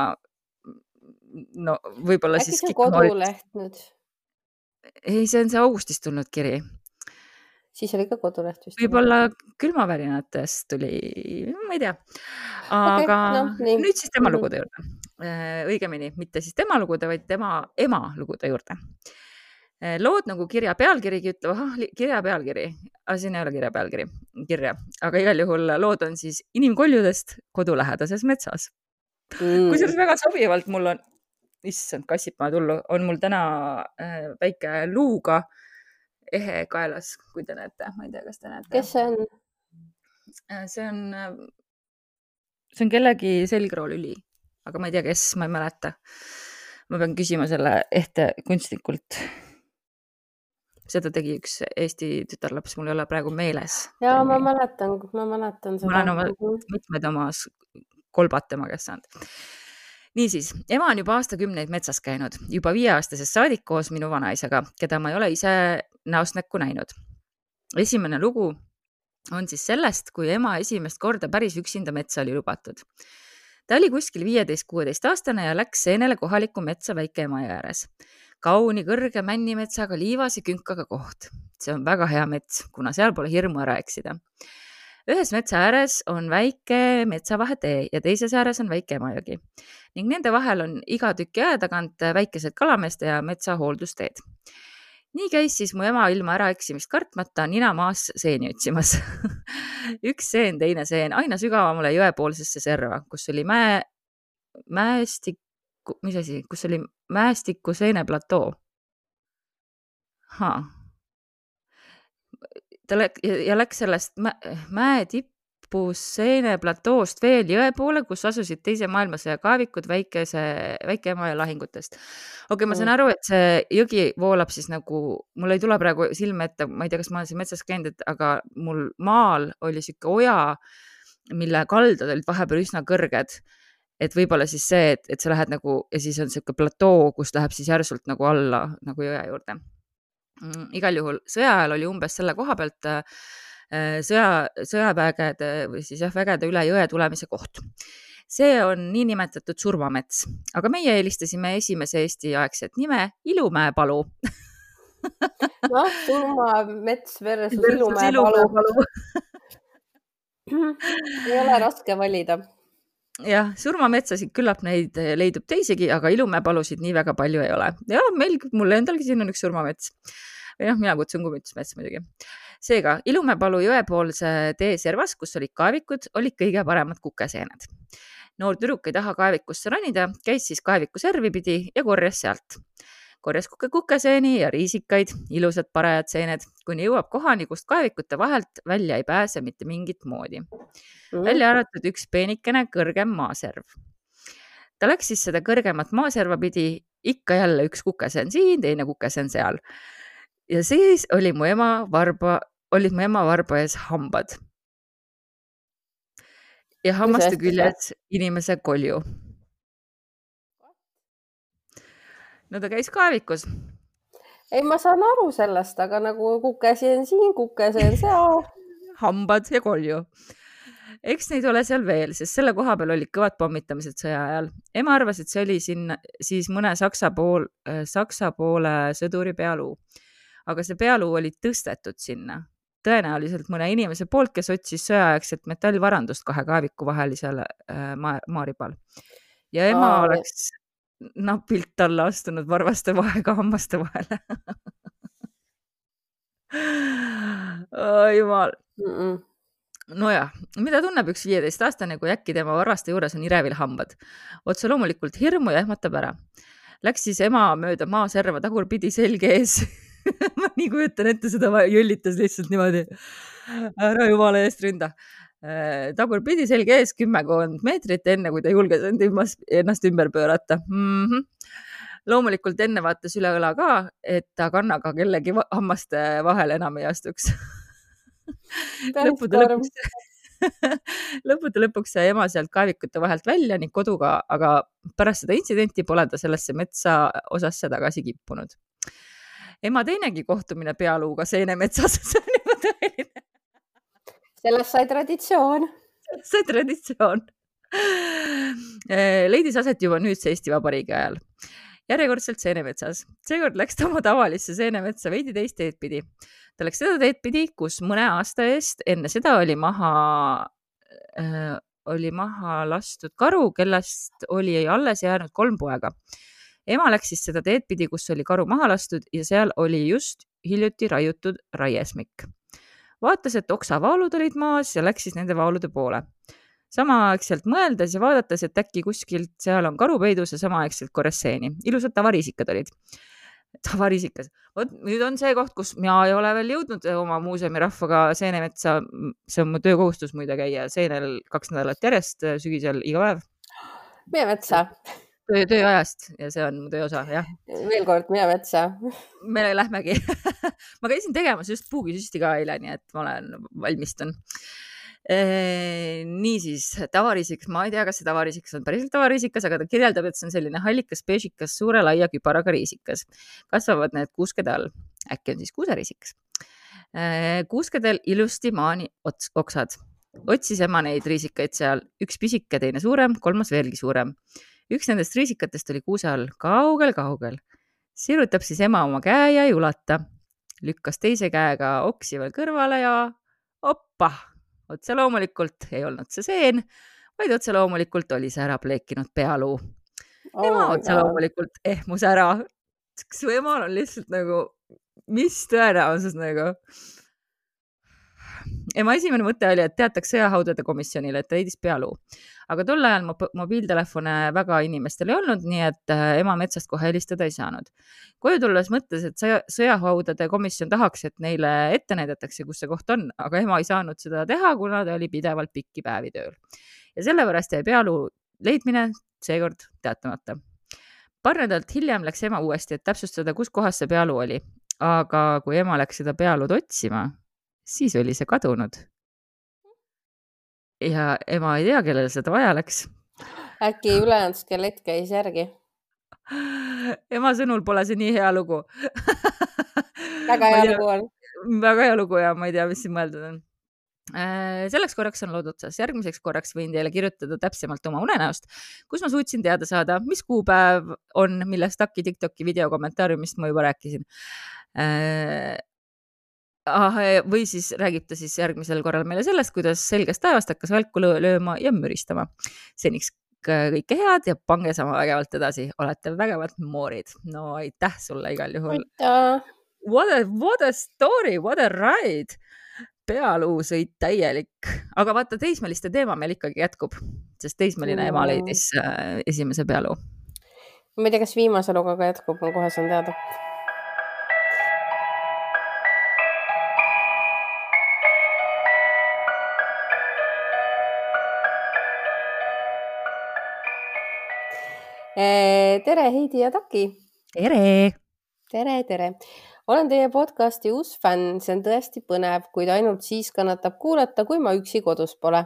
no võib-olla äkki siis see koduleht nüüd? Ei, see on see augustist tulnud kiri. Siis oli ka koduleht vist. Võib-olla külmavärinatest tuli, ma ei tea. Aga okay, no, nüüd siis tema lugude juurde. Õigemini, mitte siis tema lugude, vaid tema ema lugude juurde. Lood nagu kirja pealkirigi ütleb, ah, kirja pealkiri. Aga siin ei ole kirja pealkiri, kirja. Aga igal juhul lood on siis inimkoljudest kodulähedases metsas. Mm. Kui selles väga sobivalt mul on issand, kassib ma tullu, on mul täna äh, väike luuga ehe kaelas, kui te näete, ma ei tea, kas te näete. Kes see on? See on, see on kellegi selgroolüli, aga ma ei tea, kes, ma ei mäleta. Ma pean küsima selle ehte kunstnikult. Seda tegi üks Eesti tütarlaps, mul ei ole praegu meeles. Ja ma mäletan, ma mäletan seda. Ma olen oma, mitmed oma kolbad tema käest saanud. Niisiis, ema on juba aastakümneid metsas käinud, juba viieaastasest saadik koos minu vanaisaga, keda ma ei ole ise näost näkku näinud. Esimene lugu on siis sellest, kui ema esimest korda päris üksinda metsa oli lubatud. Ta oli kuskil viieteist kuueteist aastane ja läks seenele kohalikku metsa väike ema ääres. Kauni kõrge männimetsaga liivas ja künkaga koht. See on väga hea mets, kuna seal pole hirmu ära eksida. Ühes metsa ääres on väike metsavahetee ja teises ääres on väike Emajõgi ning nende vahel on iga tüki aja tagant väikesed kalameeste ja metsahooldusteed. Nii käis siis mu ema ilma äraeksimist kartmata nina maas seeni otsimas. Üks seen, teine seen, aina sügavamale jõepoolsesse serva, kus oli mäe, mäestiku, mis asi, kus oli mäestiku seeneplatoo. Haa. Ta läk, ja läks sellest mäe tippus seeneplatoost veel jõe poole, kus asusid teise maailmasõja kaavikud väikese, väike Emajõe lahingutest. Okei, okay, ma saan aru, et see jõgi voolab siis nagu, mul ei tule praegu silme ette, ma ei tea, kas ma olen siin metsas käinud, aga mul maal oli siuke oja, mille kaldad olid vahepeal üsna kõrged. Et võib-olla siis see, et, et sa lähed nagu, ja siis on siuke platoo, kus läheb siis järsult nagu alla, nagu jõe juurde. Igal juhul sõja ajal oli umbes selle koha pealt sõja, sõjavägede või siis jah, vägede üle jõe tulemise koht. See on nii nimetatud surmamets, aga meie eelistasime esimese Eesti aegset nime Ilumäe palu. No, surmamets versus, versus Ilumäe palu. palu. Ei ole raske valida. Jah, surmametsasid küllap neid leidub teisigi, aga Ilumäe palusid nii väga palju ei ole. Ja meil, mulle endalgi siin on üks surmamets. Või noh, mina kutsun kummitusmets muidugi. Seega, Ilumäe palu jõepoolse tee servas, kus olid kaavikud, olid kõige paremad kukeseened. Noor tüdruk ei taha kaevikusse ronida, käis siis kaeviku servi pidi ja korjas sealt. Korjas kuke kukeseeni ja riisikaid, ilusad parajad seened, kuni jõuab kohani, kust kaevikute vahelt välja ei pääse mitte mingit moodi. Välja arvatud üks peenikene kõrgem maaserv. Ta läks siis seda kõrgemat maaserva pidi, ikka jälle üks kukeseen siin, teine kukeseen seal. Ja siis oli mu ema varba, olid mu ema varba ees hambad. Ja hammaste küljes inimese kolju. No ta käis kaevikus. Ei, ma saan aru sellest, aga nagu kukeseen siin, kukeseen seal. Hambad ja kolju. Eks neid ole seal veel, sest selle koha peal olid kõvad pommitamised sõja ajal. Ema arvas, et see oli sinna, siis mõne Saksa, pool, Saksa poole sõduri pealuu. Aga see pealuu oli tõstetud sinna. Tõenäoliselt mõne inimese poolt, kes otsis sõjaaegselt metallvarandust kahe kaaviku vahelisel ma maaribal. Ja ema Aa, oleks napilt talle astunud varvaste vahega hammaste vahele. Oh, jumal. Mm -mm. Nojah, mida tunneb üks viieteist-aastane, kui äkki tema varvaste juures on irevil hambad? Otse loomulikult hirmu ja ehmatab ära. Läks siis ema mööda maaserva tagurpidi selge ees. Ma nii kujutan ette seda, jõllitas lihtsalt niimoodi. Ära jumala eest ründa. Tagurpidi selge ees kümmekond meetrit enne, kui ta julges ennast ümber pöörata. Mm -hmm. Loomulikult enne vaatas üle õla ka, et ta kannaga kellegi hammaste vahel enam ei astuks. Lõppude lõpuks, lõppude lõpuks sai ema sealt kaevikute vahelt välja ning koduga, aga pärast seda intsidenti pole ta sellesse metsa osasse tagasi kippunud. Ema teinegi kohtumine pealuuga seenemetsas, see on juba tõeline. Sellest sai traditsioon. Sellest sai traditsioon. Leidis aset juba nüüdse Eesti Vabariigi ajal. Järjekordselt seenemetsas. Seekord läks ta oma tavalisse seenemetsa veidi teist teed pidi. Ta läks seda teed pidi, kus mõne aasta eest enne seda oli maha, äh, oli maha lastud karu, kellest oli alles jäänud kolm poega. Ema läks siis seda teed pidi, kus oli karu maha lastud ja seal oli just hiljuti raiutud raiesmik. Vaatas, et oksavaalud olid maas ja läks siis nende vaalude poole. Samaaegselt mõeldes ja vaadates, et äkki kuskilt seal on karupeidus ja samaaegselt korjas seeni. Ilusad tavariisikad olid. Tavariisikas. Vot, nüüd on see koht, kus mina ei ole veel jõudnud oma muuseumi rahvaga seenemetsa. See on mu töökohustus muide käia seenel kaks nädalat järjest sügisel iga päev. Meie metsa. Töö, tööajast ja see on mu tööosa, jah. Veel kord, meie metsa. Me lähmegi. Ma käisin tegemas just puugisüsti ka eile, nii et ma olen valmistun. E, niisiis, tavariisikas, ma ei tea, kas see tavariisikas on päriselt tavariisikas, aga ta kirjeldab, et see on selline hallikas, peešikas, suure laia küparaga riisikas. Kasvavad need kuuskede all. Äkki on siis kuuseriisikas. E, kuuskedel ilusti maani ots, oksad. Otsis ema neid riisikaid seal. Üks pisike, teine suurem, kolmas veelgi suurem. Üks nendest riisikatest oli kuuse all kaugel-kaugel. Sirutab siis ema oma käe ja ei ulata. Lükkas teise käega oksi veel kõrvale ja oppa! otse loomulikult ei olnud see seen, vaid otse loomulikult oli see ära pleekinud pealuu. Ema oh otse loomulikult ehmus ära. Su emal on lihtsalt nagu, mis tõenäosus nagu. Ema esimene mõte oli, et teataks sõjahaudade komisjonile, et leidis pealuu. Aga tol ajal mobiiltelefone väga inimestel ei olnud, nii et ema metsast kohe helistada ei saanud. Koju tulles mõtles, et sõjahaudade komisjon tahaks, et neile ette näidatakse, kus see koht on, aga ema ei saanud seda teha, kuna ta oli pidevalt pikki päevi tööl. Ja sellepärast jäi pealuu leidmine seekord teatamata. Paar nädalat hiljem läks ema uuesti, et täpsustada, kus kohas see pealuu oli. Aga kui ema läks seda pealuud otsima, siis oli see kadunud. Ja ema ei tea, kellel seda vaja läks. Äkki ülejäänud skelett käis järgi? Ema sõnul pole see nii hea lugu. Väga hea lugu on. Väga hea lugu ja ma ei tea, mis siin mõeldud on. Selleks korraks on lood otsas. Järgmiseks korraks võin teile kirjutada täpsemalt oma unenäost, kus ma suutsin teada saada, mis kuupäev on, millest Taki TikToki videokommentaariumist ma juba rääkisin. Ah, või siis räägib ta siis järgmisel korral meile sellest, kuidas selgest taevast hakkas välku lööma ja müristama. Seniks kõike head ja pange sama vägevalt edasi. Olete vägevalt moorid. No aitäh sulle igal juhul. What a, what a story, what a ride. Pealuu sõid täielik. Aga vaata, teismeliste teema meil ikkagi jätkub, sest teismeline ema leidis esimese pealuu. Ma ei tea, kas viimase luguga jätkub, ma kohe saan teada. Tere, Heidi ja Taki. Tere. Tere, tere. Olen teie podcasti uus fänn, see on tõesti põnev, kuid ainult siis kannatab kuulata, kui ma üksi kodus pole.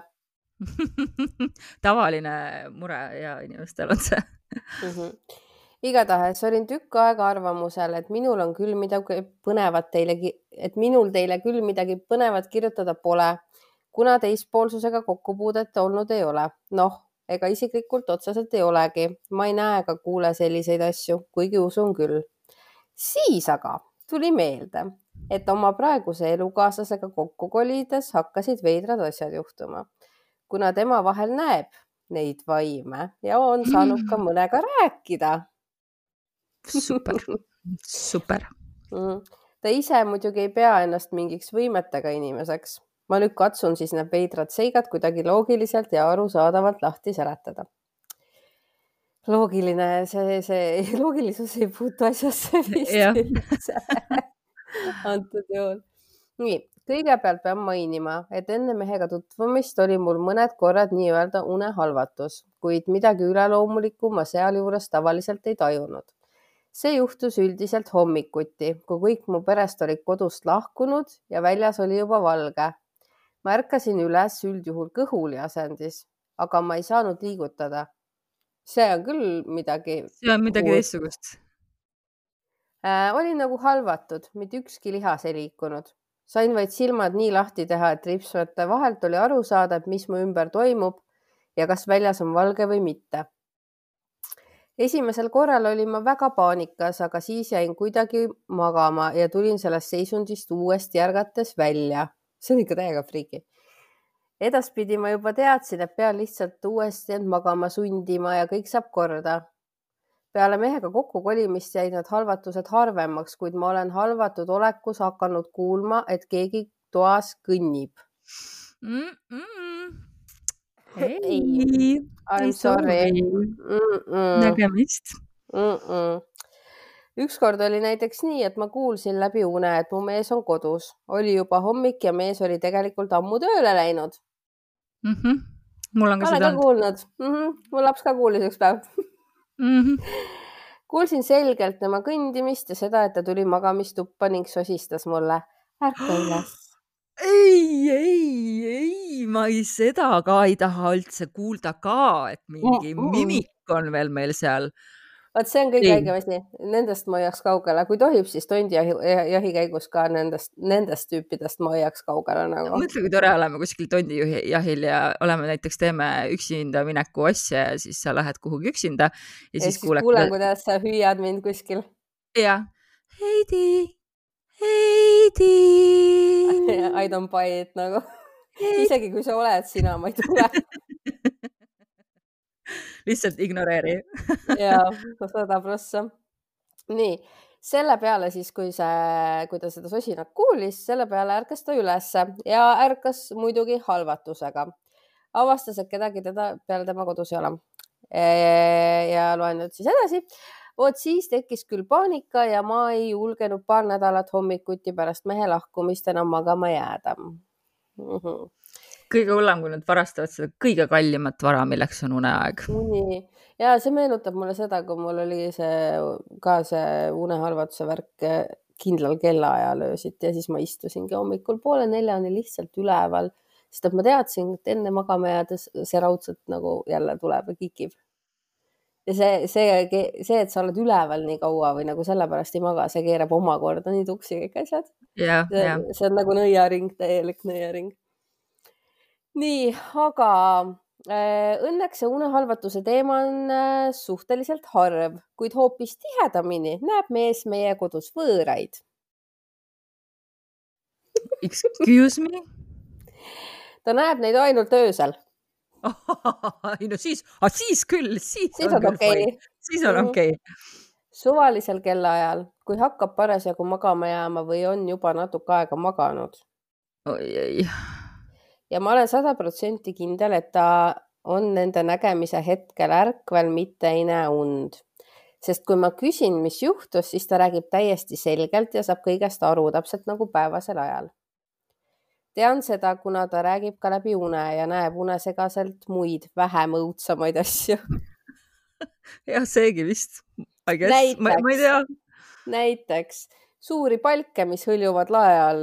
Tavaline mure ja inimestel on see. mm-hmm. Igatahes olin tükk aega arvamusel, et minul on küll midagi põnevat teile, et minul teile küll midagi põnevat kirjutada pole, kuna teispoolsusega kokkupuudet olnud ei ole. Noh, ega isiklikult otseselt ei olegi. Ma ei näe ega kuule selliseid asju, kuigi usun küll. Siis aga tuli meelde, et oma praeguse elukaaslasega kokku kolides hakkasid veidrad asjad juhtuma. Kuna tema vahel näeb neid vaime ja on saanud ka mõnega rääkida. Super, super. Ta ise muidugi ei pea ennast mingiks võimetega inimeseks. Ma nüüd katsun siis need veidrad seigad kuidagi loogiliselt ja arusaadavalt lahti seletada. Loogiline, see, see loogilisus ei puutu asjasse vist antud juhul. Nii, kõigepealt pean mainima, et enne mehega tutvumist oli mul mõned korrad nii-öelda unehalvatus, kuid midagi üleloomulikku ma seal juures tavaliselt ei tajunud. See juhtus üldiselt hommikuti, kui kõik mu perest olid kodust lahkunud ja väljas oli juba valge. Ma ärkasin üles üldjuhul kõhuli asendis, aga ma ei saanud liigutada. See on küll midagi... See on midagi teissugust. Äh, olin nagu halvatud, mitte ükski lihas ei liikunud. Sain vaid silmad nii lahti teha, et ripsmete vahelt oli aru saada, et mis mu ümber toimub ja kas väljas on valge või mitte. Esimesel korral olin ma väga paanikas, aga siis jäin kuidagi magama ja tulin sellest seisundist uuesti ärgates välja. See on ikka täiega friiki. Edaspidi ma juba teadsin, et pean lihtsalt uuesti end magama sundima ja kõik saab korda. Peale mehega kokku kolimist jäid need halvatused harvemaks, kuid ma olen halvatud olekus hakanud kuulma, et keegi toas kõnnib. Mm -mm. Ei, I'm sorry. Mm -mm. Nägemist. Mm -mm. Ükskord oli näiteks nii, et ma kuulsin läbi une, et mu mees on kodus. Oli juba hommik ja mees oli tegelikult ammu tööle läinud. Mm -hmm. Mul on ka ma seda olen ka kuulnud. Mm -hmm. Mul laps ka kuulis üks päev. mm -hmm. Kuulsin selgelt tema kõndimist ja seda, et ta tuli magamistuppa ning sosistas mulle. Ärka üles. Ei, ei, ei, ma ei seda ka ei taha üldse kuulda ka, et mingi mm -mm. mimik on veel meil seal. Vaat see on kõige õigem asi. Nendest ma hoiaks kaugele. Kui tohib, siis tondi jahi, jahi käigus ka nendest, nendest tüüpidest ma hoiaks kaugele. Nagu. Mõtle, kui tore oleme kuskil tondi jahil ja oleme näiteks teeme üksinda mineku asja ja siis sa lähed kuhugi üksinda. Ja, ja siis, siis kuulen, kuulen, kuidas sa hüüad mind kuskil. Ja. Heidi, Heidi. I don't buy it nagu. isegi kui sa oled sina, ma ei tule. Lihtsalt ignoreeri. Jaa, sada prossa. Nii, selle peale siis, kui, see, kui ta seda sosinat kuulis, selle peale ärkas ta ülesse ja ärkas muidugi halvatusega. Avastas, et kedagi teda peale tema kodus ei ole. Ja loen nüüd siis edasi. Oot siis tekkis küll paanika ja ma ei julgenud paar nädalat hommikuti pärast mehe lahkumist enam magama jääda. Mm-hmm. Kõige hullem, kui nad varastavad seda kõige kallimat vara, milleks on uneaeg. Nii. Ja see meenutab mulle seda, kui mul oli see, ka see unehalvatuse värk kindlal kellaajal öösiti ja siis ma istusingi hommikul poole neljani lihtsalt üleval, sest et ma teadsin, et enne magama jäädes see raudselt nagu jälle tuleb ja kikib. Ja see, see, see, et sa oled üleval nii kaua või nagu sellepärast ei maga, see keerab omakorda nii tuksi kõik asjad. Ja, see, ja. see on nagu nõiaring, täielik nõiaring. Nii, aga äh, õnneks see unehalvatuse teema on äh, suhteliselt harv, kuid hoopis tihedamini näeb mees meie kodus võõraid. Excuse me? Ta näeb neid ainult öösel. ei no siis, ah, siis küll, siis, siis on, on okei. Okay. Siis on okei. Okay. Suvalisel kellaajal, kui hakkab parasjagu magama jääma või on juba natuke aega maganud. Oi, ei. Ja ma olen sada protsenti kindel, et ta on nende nägemise hetkel ärkvel, mitte ei näe und. Sest kui ma küsin, mis juhtus, siis ta räägib täiesti selgelt ja saab kõigest aru, täpselt nagu päevasel ajal. Tean seda, kuna ta räägib ka läbi une ja näeb unesegaselt muid vähem õudsamaid asju. Ja seegi vist. I guess. Näiteks, ma, ma ei tea. Näiteks suuri palke, mis hõljuvad lae all.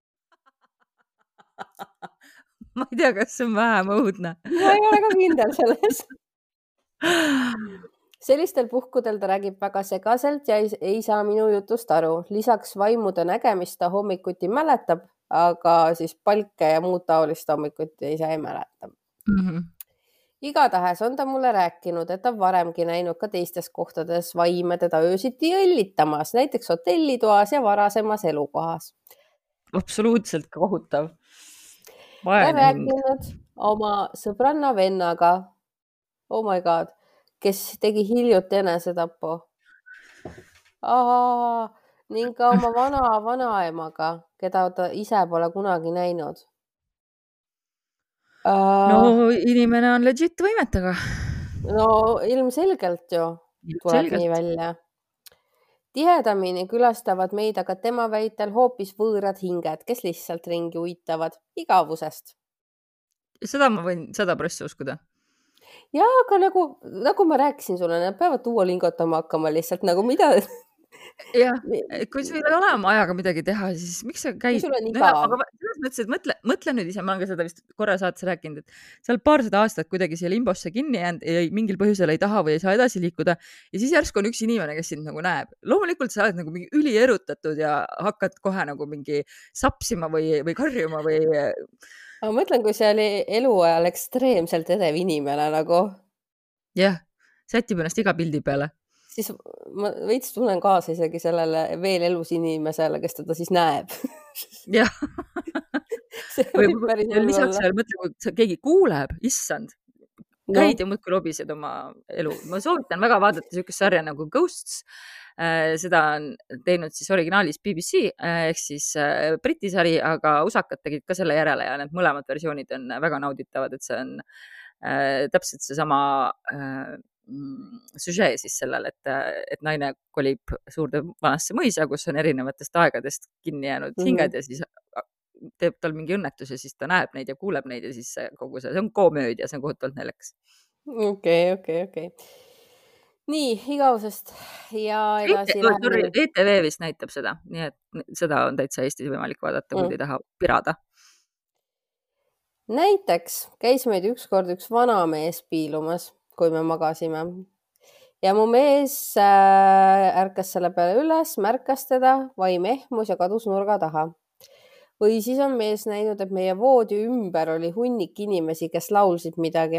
Ma ei tea, kas see on vähem õudne. Ma ei ole ka kindel selles. Sellistel puhkudel ta räägib väga segaselt ja ei, ei saa minu jutust aru. Lisaks vaimude nägemist ta hommikuti mäletab, aga siis palke ja muud taolist hommikuti ei saa ei mäleta. Mm-hmm. Igatahes on ta mulle rääkinud, et ta varemgi näinud ka teistes kohtades vaime teda öösiti õllitamas, näiteks hotellitoas ja varasemas elukohas. Absoluutselt kohutav. Ta on rääkinud oma sõbranna vennaga, oh my god, kes tegi hiljuti enesetapu. Aa, ning ka oma vana vanaemaga, keda ta ise pole kunagi näinud. Uh, no inimene on legit võimetega. No ilmselgelt ju tuleb selgelt. Nii välja. Tihedamini külastavad meid aga tema väitel hoopis võõrad hinged, kes lihtsalt ringi uitavad igavusest. Seda ma võin sada prossa uskuda. Ja, aga nagu, nagu ma rääkisin sulle, nad peavad tuua lingotama hakkama lihtsalt nagu mida... jah, kui sul ei ole oma ajaga midagi teha, siis miks sa käid? Sul on no, aga selles mõttes, et mõtle, mõtle nüüd ise, ma olen ka seda vist korra saates rääkinud, et seal paarsada aastat kuidagi siia limbosse kinni jäänud ja mingil põhjusel ei taha või ei saa edasi liikuda ja siis järsku on üks inimene, kes sind nagu näeb. Loomulikult sa oled nagu mingi ülierutatud ja hakkad kohe nagu mingi sapsima või, või karjuma või... Aga ma mõtlen, kui see oli eluajal ekstreemselt edev inimene nagu... jah, sätib ennast iga pildi peale. Siis ma veits tunnen kaasa isegi sellele veel elus inimesele, kes teda siis näeb. jah. või lisaks seal mõtle, kui keegi kuuleb, issand, käid no. ja muudkui lobised oma elu. Ma soovitan väga vaadata niisugust sarja nagu Ghosts. Seda on teinud siis originaalis B B C ehk siis Briti sari, aga usakad tegid ka selle järele ja need mõlemad versioonid on väga nauditavad, et see on äh, täpselt see sama äh, süžee siis sellel, et, et naine kolib suurde vanasse mõisa, kus on erinevatest aegadest kinni jäänud mm-hmm. hinged ja siis teeb tal mingi õnnetus ja siis ta näeb neid ja kuuleb neid ja siis kogu see, see on komöödia, see on kohutavalt naljakas. Okei, okei, okei. Nii, igavusest ja edasi läheme. E T V vist näitab seda, nii et seda on täitsa Eestis võimalik vaadata, kui mm. ei taha pirada. Näiteks käis meid ükskord üks vana mees piilumas, kui me magasime. Ja mu mees äh, ärkas selle peale üles, märkas teda, vaim ehmus ja kadus nurga taha. Või siis on mees näinud, et meie voodi ümber oli hunnik inimesi, kes laulsid midagi.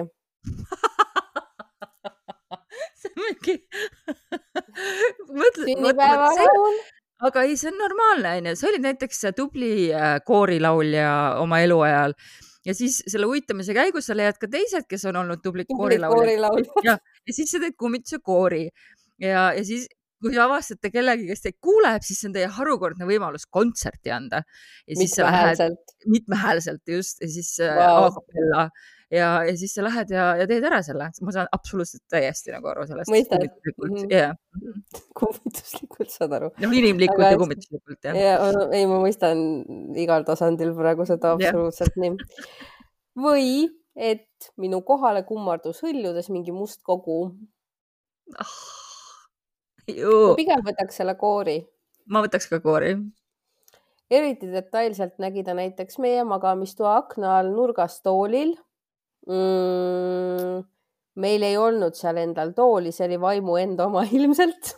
see on mingi... mõtle, sünnipäeva laul. Aga ei, see on normaalne, aine. See oli näiteks tubli koorilaulja oma eluajal. ja siis selle uitamise käigus sa leiad ka teised, kes on olnud tublid koorilauljad. koorilauljad. Ja, ja siis sa teed kummituse koori ja, ja siis kui avastate kellegi, kes teid kuuleb, siis see on teie harukordne võimalus kontserti anda. Mitmehäälselt. Mitmehäälselt, just. Ja siis wow. A-kapella ja, ja siis sa lähed ja, ja teed ära selle. Ma saan absoluutselt täiesti nagu aru sellest. Mõistad? Kummituslikult, yeah. kummituslikult saad aru. No inimlikult aga, ja kummituslikult, jah. Ja, ei, ma mõistan igal tasandil praegu seda absoluutselt yeah. nii. Või, et minu kohale kummardus hõljudes mingi must kogu. Oh. Ma pigem võtaks selle koori. Ma võtaks ka koori. Eriti detailselt nägi ta näiteks meie magamistoa akna all nurgas toolil. Mm, meil ei olnud seal endal tooli, see oli vaimu enda oma ilmselt.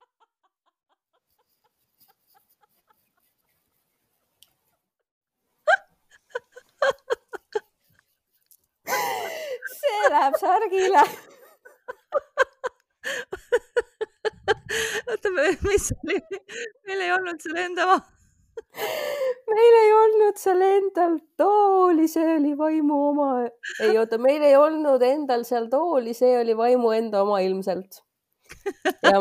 See läheb särgile. Oota, mis oli? Meil ei olnud seal enda ma. Meil ei olnud seal endal tooli, see oli vaimu oma. Ei, oota, meil ei olnud endal seal tooli, see oli vaimu enda oma ilmselt. Ja.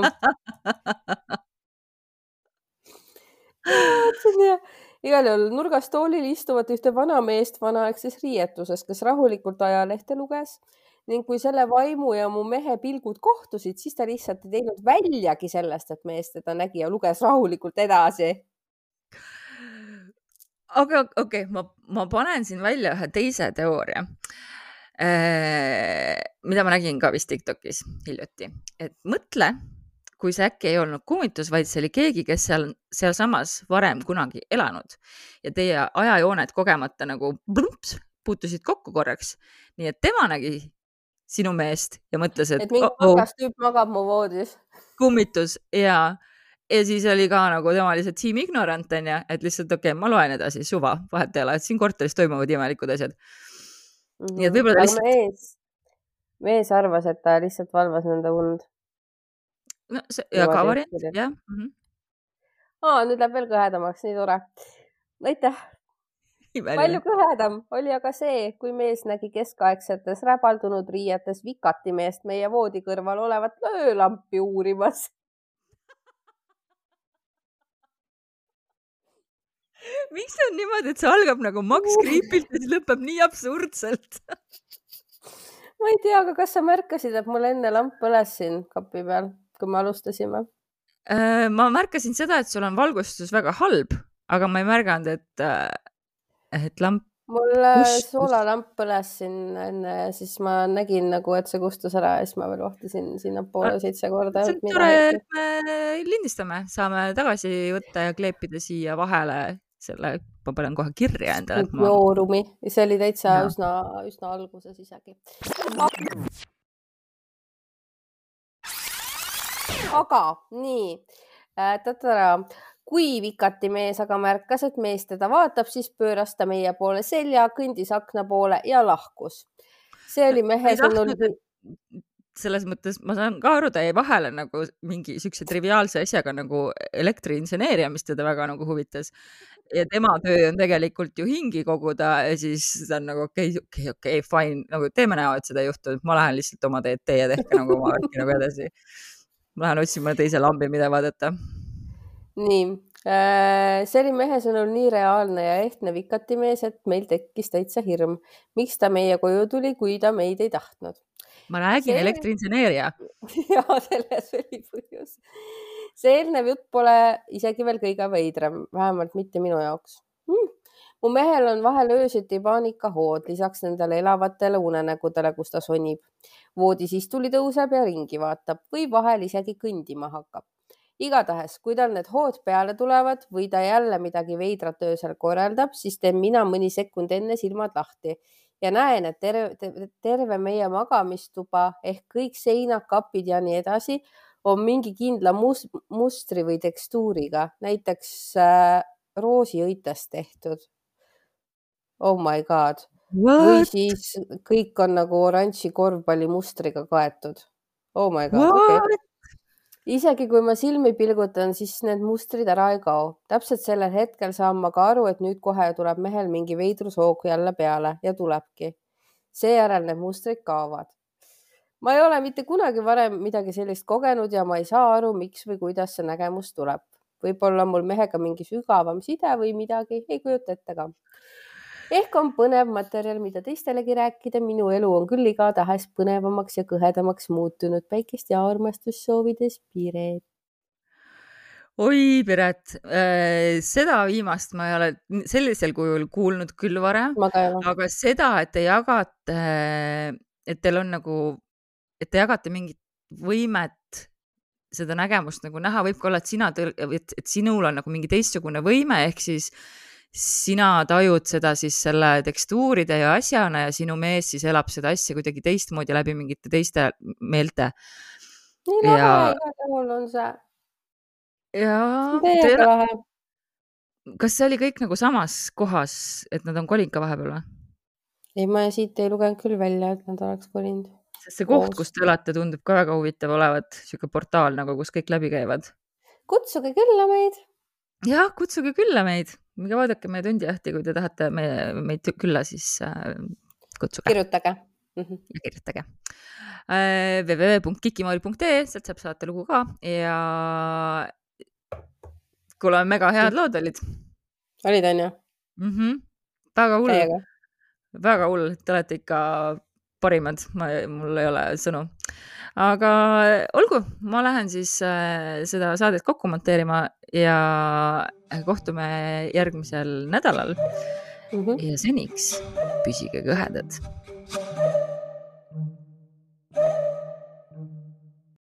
Ja, igal juhul nurgas toolil istuvad ühte vana meest vanaaegses riietuses, kes rahulikult ajalehte luges. Ning kui selle vaimu ja mu mehe pilgud kohtusid, siis ta lihtsalt ei teinud väljagi sellest, et mees teda nägi ja luges rahulikult edasi. Aga okei, okay, ma, ma panen siin välja ühe teise teooria, eh, mida ma nägin ka vist TikTokis hiljuti. Et mõtle, kui see äkki ei olnud kummitus, vaid see oli keegi, kes seal, seal samas varem kunagi elanud ja teie ajajooned kogemata nagu blumps, puutusid kokku korraks. Nii et tema nägi sinu meest ja mõtles, et, et mingi oh, oh, tüüp magab mu voodis. Kummitus ja, ja siis oli ka nagu tema lihtsalt team ignorant on ja, et lihtsalt okei, okay, ma loen edasi, suva, vahet ei ole, et siin korteris toimuvad imelikud asjad. Mm -hmm. Nii et võib-olla lihtsalt... mees, mees arvas, et ta lihtsalt valvas nende und. No, see, ja ka variant, jah. Mm -hmm. Aa, nüüd läheb veel kõhedamaks, nii tore. Aitäh. Palju kõhedam oli aga see, kui mees nägi keskaegsetes räbaldunud riietes vikati meest meie voodi kõrval olevat öölampi uurimas. Miks see on niimoodi, et see algab nagu Max Creepilt ja siis lõpeb nii absurdselt? Ma ei tea, aga kas sa märkasid, et mul enne lamp põles siin kapi peal, kui me alustasime? Ma märkasin seda, et sul on valgustus väga halb, aga ma ei märganud, et et lamp mul soolalamp põles siin enne ja siis ma nägin nagu, et see kustus ära ja siis ma veel vahtisin sinna poole seitse korda. See on tore, et me lindistame, saame tagasi võtta ja kleepida siia vahele selle, ma panen kohe kirja endale. Joorumi, see oli täitsa ja. üsna, üsna alguses isegi. Aga nii, tatara. Kui vikati mees aga märkas, et mees teda vaatab, siis pööras ta meie poole selja, kõndis akna poole ja lahkus. See oli mehe sõnul... Selles mõttes ma saan ka aru, ta jäi vahele nagu mingi sükse triviaalse asjaga nagu elektriinseneeria, mis teda väga nagu huvitas. Ja tema töö on tegelikult ju hingi koguda ja siis ta on nagu okei, okay, okei, okay, okei, okay, fine. Nagu teeme näo, et seda ei juhtu. Ma lähen lihtsalt oma teed teie tehke nagu oma värki nagu edasi. Ma lähen otsima teise lambi, mida vaadata. Nii, see oli mehe sõnul nii reaalne ja ehtne vikati mees, et meil tekkis täitsa hirm. Miks ta meie koju tuli, kui ta meid ei tahtnud? Ma räägin see... elektriinseneeria. Ja, selles oli põhjus. See eelnev jutt pole isegi veel kõige veidram, vähemalt mitte minu jaoks. Hmm. Mu mehel on vahel öösiti paanikahood, lisaks nendele elavatele unenägudele, kus ta sonib. Voodis istuli tõuseb ja ringi vaatab või vahel isegi kõndima hakkab. Igatahes, kui tal need hood peale tulevad või ta jälle midagi veidrat öösel korraldab, siis teen mina mõni sekund enne silmad lahti ja näen, et terve, terve meie magamistuba ehk kõik seinad, kapid ja nii edasi on mingi kindla mus, mustri või tekstuuriga, näiteks äh, roosiõitest tehtud. Oh my god. What? Või siis kõik on nagu oranži korvpalli mustriga kaetud. Oh my god, okei. Okay. isegi kui ma silmi pilgutan, siis need mustrid ära ei kao. Täpselt sellel hetkel saan ma ka aru, et nüüd kohe tuleb mehel mingi veidrushoog jälle peale ja tulebki. Seejärel need mustrid kaovad. Ma ei ole mitte kunagi varem midagi sellist kogenud ja ma ei saa aru, miks või kuidas see nägemus tuleb. Võib-olla mul mehega mingi sügavam side või midagi, ei kujuta ette ka. Ehk on põnev materjal, mida teistelegi rääkida. Minu elu on küll iga tahes põnevamaks ja kõhedamaks muutunud. Päikest ja armastus soovides, Piret. Oi, Piret, äh, seda viimast ma ei ole sellisel kujul kuulnud küll varem, aga seda, et te jagate, et teil on nagu, et te jagate mingit võimet seda nägemust nagu näha, võib ka olla, et sina, et, et sinul on nagu mingi teistsugune võime, ehk siis sina tajud seda siis selle tekstuuride ja asjana ja sinu mees siis elab seda asja kuidagi teistmoodi läbi mingite teiste meelte. Nii lahe, ja... igal juhul on see. Ja, teile... kas see oli kõik nagu samas kohas, et nad on kolinud ka vahepeal või? Ei, ma siit ei lugenud küll välja, et nad oleks kolinud. Sest see koht, kus te elate, tundub ka väga huvitav olevat, siuke portaal nagu, kus kõik läbi käivad. Kutsuge külla meid. Jah, kutsuge külla meid. Miga vaadake meie tundijahti, kui te tahate meie, meid külla, siis äh, kutsuge. Kirjutage. Mm-hmm. Ja kirjutage. Äh, w w w punkt kikimoori punkt e, sealt saab saate lugu ka ja kuule, mega head lood olid. Olid, on ju? Mm-hmm. Väga hull. Täiega. Väga hull. Te olete ikka parimad. Ma, mul ei ole sõnu. Aga olgu, ma lähen siis äh, seda saadet kokku monteerima ja kohtume järgmisel nädalal. Mm-hmm. Ja seniks püsige kõhedad.